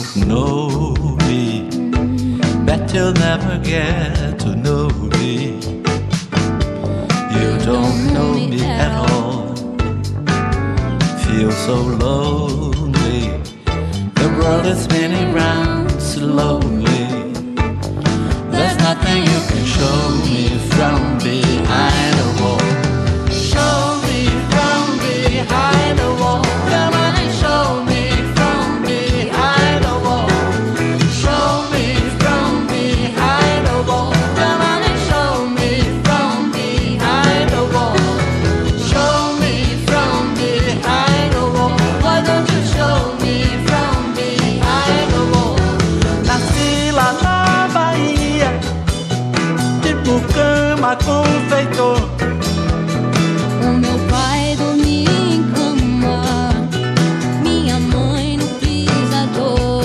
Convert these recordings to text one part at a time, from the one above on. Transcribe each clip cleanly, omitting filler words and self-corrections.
know me, bet you'll never get to know me. You don't know me at all, feel so lonely. The world is spinning round slowly. There's nothing you can show me from behind a wall. Show me from behind a wall. Come on and show me from behind a wall. Show me from behind a wall. Come on and show me from behind a wall. Show me from behind a wall. Why don't you show me from behind a wall? Nasci lá na Bahia, tipo cama confeitor. O meu pai dormia em cama, minha mãe no pisador.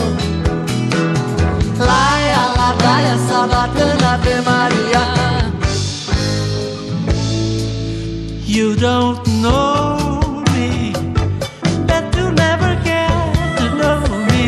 Laia, ladaia, sabatana, Ave Maria. You don't know me, bet you'll never get to know me.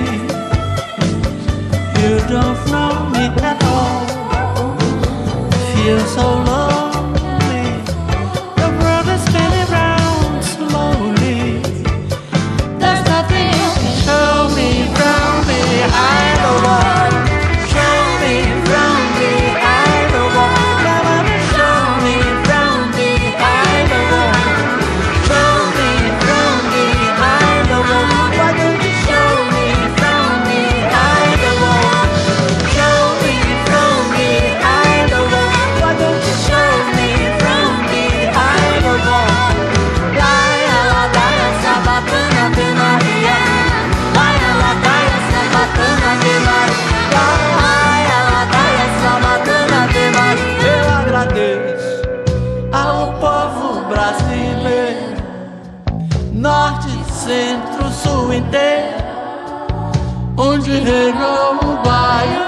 You don't know me at all, feel so lonely. The world is spinning round slowly. There's nothing you can show me from behind the wall. Show me from behind the wall. Come on and show me from behind the wall. Show me from behind the wall. Why don't you show me from behind the wall? Show me from behind the wall. Why don't you show me from behind the wall? Laia, ladaia, sabatana, Ave Maria. Laia, ladaia, sabatana, Ave Maria. Laia, ladaia, sabatana, Ave Maria. Eu agradeço ao povo brasileiro, norte, centro, sul inteiro, onde reinou o Baiano.